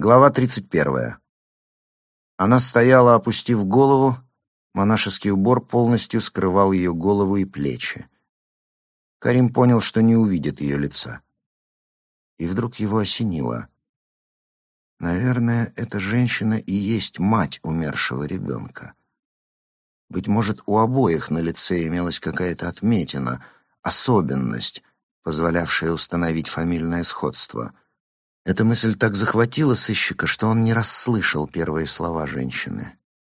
Глава 31. Она стояла, опустив голову, монашеский убор полностью скрывал ее голову и плечи. Карим понял, что не увидит ее лица. И вдруг его осенило. Наверное, эта женщина и есть мать умершего ребенка. Быть может, у обоих на лице имелась какая-то отметина, особенность, позволявшая установить фамильное сходство. Эта мысль так захватила сыщика, что он не расслышал первые слова женщины.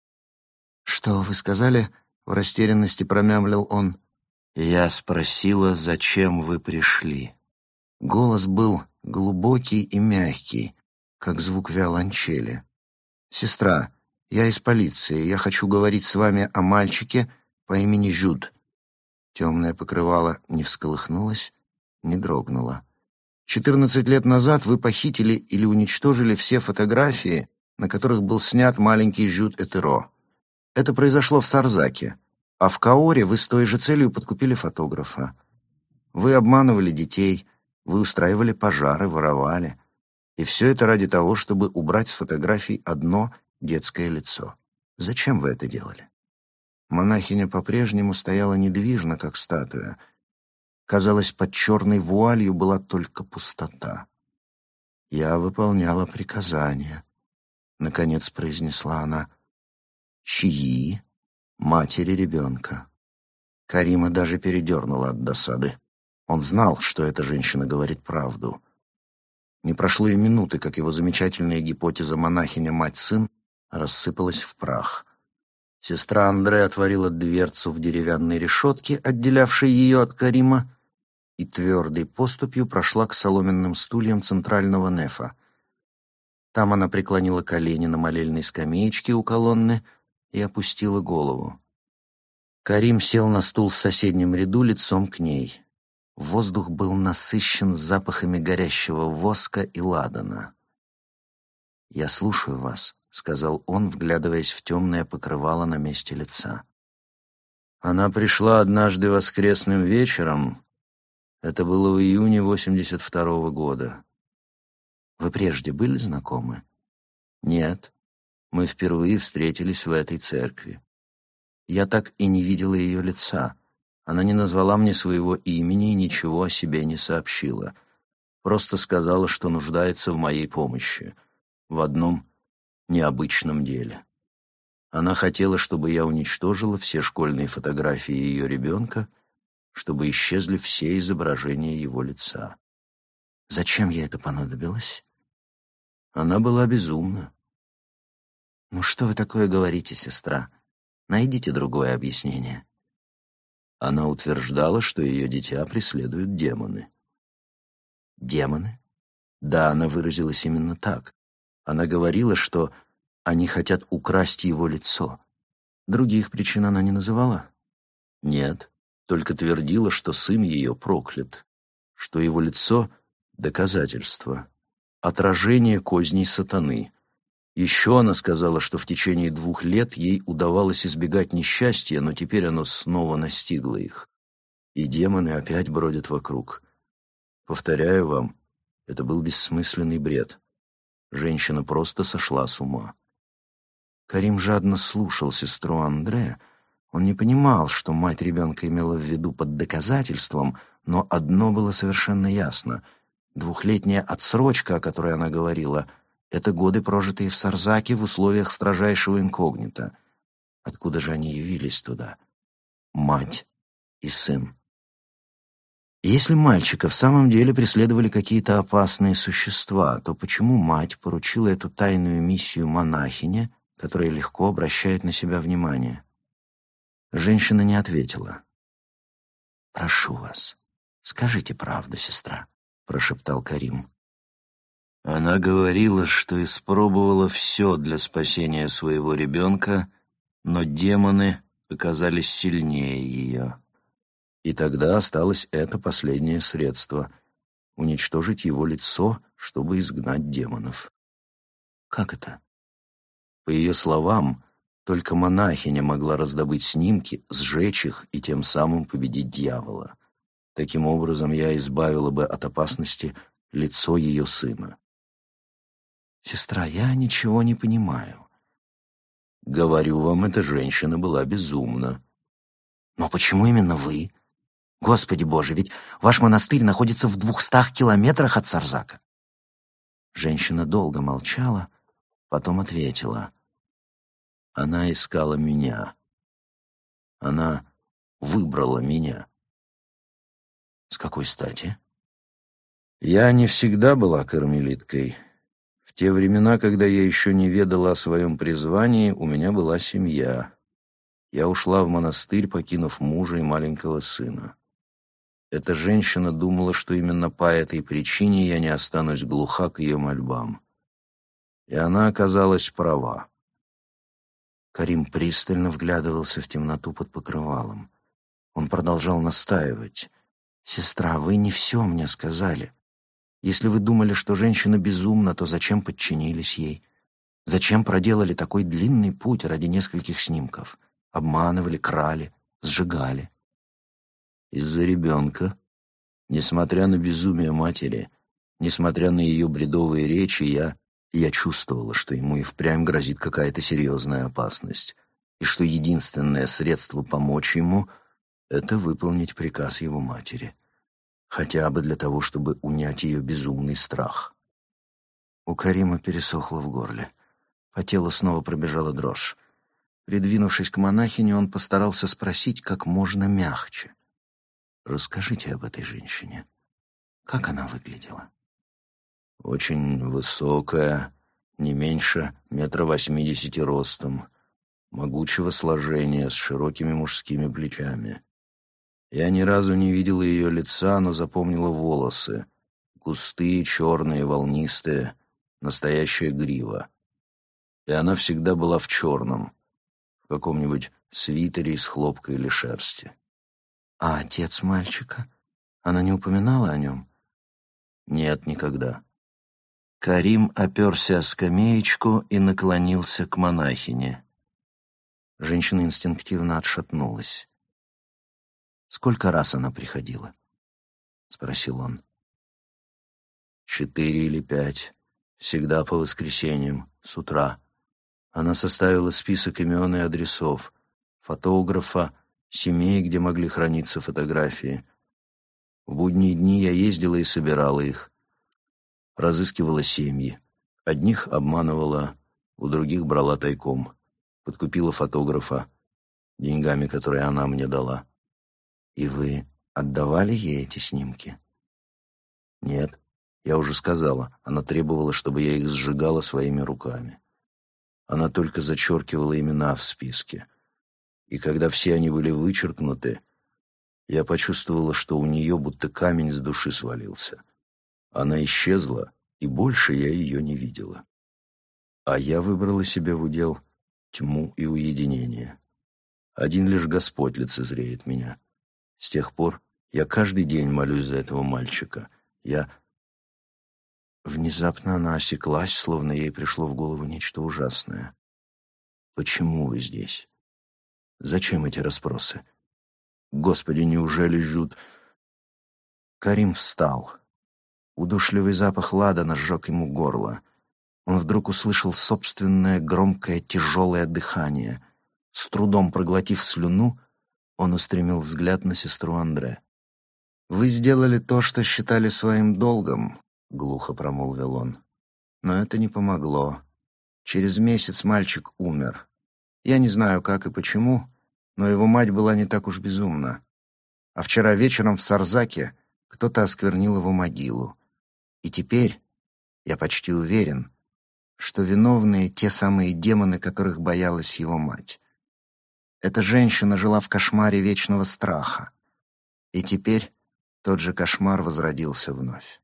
«Что вы сказали?» — в растерянности промямлил он. «Я спросила, зачем вы пришли». Голос был глубокий и мягкий, как звук виолончели. «Сестра, я из полиции. Я хочу говорить с вами о мальчике по имени Жюд». Темное покрывало не всколыхнулось, не дрогнуло. 14 лет назад вы похитили или уничтожили все фотографии, на которых был снят маленький Жюд Этеро. Это произошло в Сарзаке, а в Каоре вы с той же целью подкупили фотографа. Вы обманывали детей, вы устраивали пожары, воровали. И все это ради того, чтобы убрать с фотографий одно детское лицо. Зачем вы это делали? Монахиня по-прежнему стояла недвижно, как статуя. Казалось, под черной вуалью была только пустота. «Я выполняла приказания», — наконец произнесла она. «Чьи?» «Матери ребенка». Карима даже передернула от досады. Он знал, что эта женщина говорит правду. Не прошло и минуты, как его замечательная гипотеза монахиня-мать-сын рассыпалась в прах. Сестра Андре отворила дверцу в деревянной решетке, отделявшей ее от Карима, и твердой поступью прошла к соломенным стульям центрального нефа. Там она преклонила колени на молельной скамеечке у колонны и опустила голову. Карим сел на стул в соседнем ряду лицом к ней. Воздух был насыщен запахами горящего воска и ладана. «Я слушаю вас», — сказал он, вглядываясь в темное покрывало на месте лица. Она пришла однажды воскресным вечером. Это было в июне 82-го года. Вы прежде были знакомы? Нет. Мы впервые встретились в этой церкви. Я так и не видела ее лица. Она не назвала мне своего имени и ничего о себе не сообщила. Просто сказала, что нуждается в моей помощи. В одном необычном деле. Она хотела, чтобы я уничтожила все школьные фотографии ее ребенка, чтобы исчезли все изображения его лица. Зачем ей это понадобилось? Она была безумна. «Ну что вы такое говорите, сестра? Найдите другое объяснение». Она утверждала, что ее дитя преследуют демоны. «Демоны?» Да, она выразилась именно так. Она говорила, что они хотят украсть его лицо. Других причин она не называла? Нет, только твердила, что сын ее проклят, что его лицо — доказательство, отражение козней сатаны. Еще она сказала, что в течение 2 лет ей удавалось избегать несчастья, но теперь оно снова настигло их. И демоны опять бродят вокруг. Повторяю вам, это был бессмысленный бред. Женщина просто сошла с ума. Карим жадно слушал сестру Андре. Он не понимал, что мать ребенка имела в виду под доказательством, но одно было совершенно ясно. 2-летняя отсрочка, о которой она говорила, это годы, прожитые в Сарзаке в условиях строжайшего инкогнито. Откуда же они явились туда? Мать и сын. Если мальчика в самом деле преследовали какие-то опасные существа, то почему мать поручила эту тайную миссию монахине, которая легко обращает на себя внимание? Женщина не ответила. «Прошу вас, скажите правду, сестра», — прошептал Карим. Она говорила, что испробовала все для спасения своего ребенка, но демоны оказались сильнее ее. И тогда осталось это последнее средство — уничтожить его лицо, чтобы изгнать демонов. Как это? По ее словам, только монахиня могла раздобыть снимки, сжечь их и тем самым победить дьявола. Таким образом, я избавила бы от опасности лицо ее сына. «Сестра, я ничего не понимаю». «Говорю вам, эта женщина была безумна». «Но почему именно вы? Господи Боже, ведь ваш монастырь находится в 200 километрах от Сарзака». Женщина долго молчала, потом ответила. «Она искала меня. Она выбрала меня». «С какой стати?» «Я не всегда была кармелиткой. В те времена, когда я еще не ведала о своем призвании, у меня была семья. Я ушла в монастырь, покинув мужа и маленького сына. Эта женщина думала, что именно по этой причине я не останусь глуха к ее мольбам. И она оказалась права». Карим пристально вглядывался в темноту под покрывалом. Он продолжал настаивать. «Сестра, вы не все мне сказали. Если вы думали, что женщина безумна, то зачем подчинились ей? Зачем проделали такой длинный путь ради нескольких снимков? Обманывали, крали, сжигали?» «Из-за ребенка. Несмотря на безумие матери, несмотря на ее бредовые речи, я чувствовала, что ему и впрямь грозит какая-то серьезная опасность, и что единственное средство помочь ему — это выполнить приказ его матери, хотя бы для того, чтобы унять ее безумный страх». У Карима пересохло в горле. По телу снова пробежала дрожь. Придвинувшись к монахине, он постарался спросить как можно мягче. «Расскажите об этой женщине. Как она выглядела?» «Очень высокая, не меньше 1,80 м ростом, могучего сложения, с широкими мужскими плечами. Я ни разу не видела ее лица, но запомнила волосы. Густые, черные, волнистые, настоящая грива. И она всегда была в черном, в каком-нибудь свитере из хлопка или шерсти». «А отец мальчика? Она не упоминала о нем?» «Нет, никогда». Карим оперся о скамеечку и наклонился к монахине. Женщина инстинктивно отшатнулась. «Сколько раз она приходила?» — спросил он. 4 или 5. Всегда по воскресеньям, с утра. Она составила список имен и адресов, фотографа, семей, где могли храниться фотографии. В будние дни я ездила и собирала их. Разыскивала семьи. Одних обманывала, у других брала тайком. Подкупила фотографа деньгами, которые она мне дала. «И вы отдавали ей эти снимки?» «Нет, я уже сказала. Она требовала, чтобы я их сжигала своими руками. Она только зачеркивала имена в списке. И когда все они были вычеркнуты, я почувствовала, что у нее будто камень с души свалился. Она исчезла, и больше я ее не видела. А я выбрала себе в удел тьму и уединение. Один лишь Господь лицезреет меня. С тех пор я каждый день молюсь за этого мальчика. Внезапно она осеклась, словно ей пришло в голову нечто ужасное. «Почему вы здесь? Зачем эти расспросы? Господи, неужели жут...» Карим встал. Удушливый запах ладана сжег ему горло. Он вдруг услышал собственное громкое тяжелое дыхание. С трудом проглотив слюну, он устремил взгляд на сестру Андре. «Вы сделали то, что считали своим долгом», — глухо промолвил он. «Но это не помогло. Через месяц мальчик умер. Я не знаю, как и почему, но его мать была не так уж безумна. А вчера вечером в Сарзаке кто-то осквернил его могилу. И теперь, я почти уверен, что виновные те самые демоны, которых боялась его мать. Эта женщина жила в кошмаре вечного страха. И теперь тот же кошмар возродился вновь».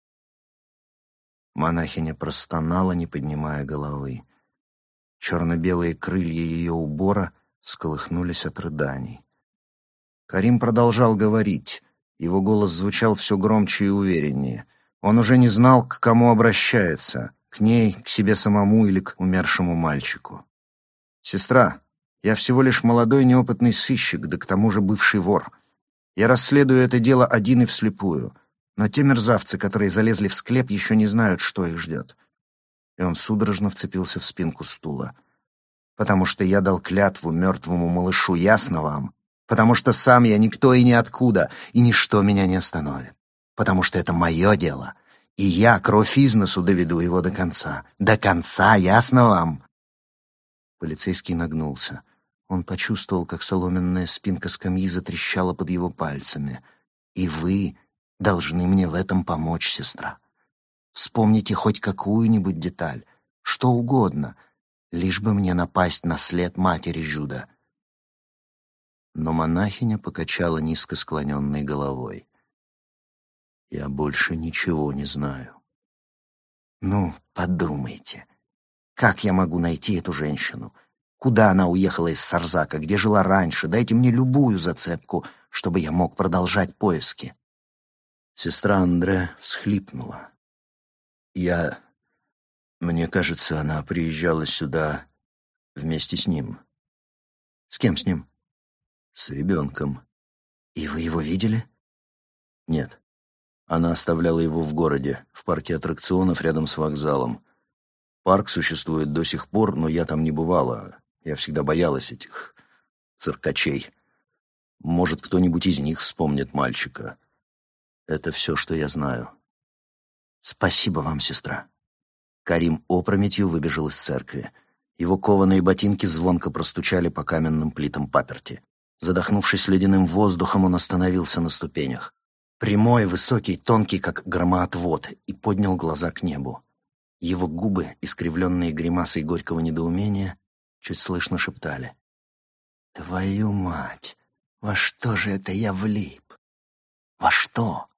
Монахиня простонала, не поднимая головы. Черно-белые крылья ее убора всколыхнулись от рыданий. Карим продолжал говорить. Его голос звучал все громче и увереннее. Он уже не знал, к кому обращается — к ней, к себе самому или к умершему мальчику. «Сестра, я всего лишь молодой неопытный сыщик, да к тому же бывший вор. Я расследую это дело один и вслепую, но те мерзавцы, которые залезли в склеп, еще не знают, что их ждет. И он судорожно вцепился в спинку стула. «Потому что я дал клятву мертвому малышу, ясно вам? Потому что сам я никто и ниоткуда, и ничто меня не остановит. Потому что это мое дело, и я кровь из носу доведу его до конца. До конца, ясно вам?» Полицейский нагнулся. Он почувствовал, как соломенная спинка скамьи затрещала под его пальцами. «И вы должны мне в этом помочь, сестра. Вспомните хоть какую-нибудь деталь, что угодно, лишь бы мне напасть на след матери Жюда». Но монахиня покачала низко склоненной головой. «Я больше ничего не знаю». «Ну, подумайте, как я могу найти эту женщину? Куда она уехала из Сарзака? Где жила раньше? Дайте мне любую зацепку, чтобы я мог продолжать поиски». Сестра Андре всхлипнула. Мне кажется, она приезжала сюда вместе с ним». «С кем с ним?» «С ребенком». «И вы его видели?» «Нет. Она оставляла его в городе, в парке аттракционов рядом с вокзалом. Парк существует до сих пор, но я там не бывала. Я всегда боялась этих циркачей. Может, кто-нибудь из них вспомнит мальчика. Это все, что я знаю». «Спасибо вам, сестра». Карим опрометью выбежал из церкви. Его кованые ботинки звонко простучали по каменным плитам паперти. Задохнувшись ледяным воздухом, он остановился на ступенях. Прямой, высокий, тонкий, как громоотвод, и поднял глаза к небу. Его губы, искривленные гримасой горького недоумения, чуть слышно шептали: «Твою мать! Во что же это я влип? Во что?»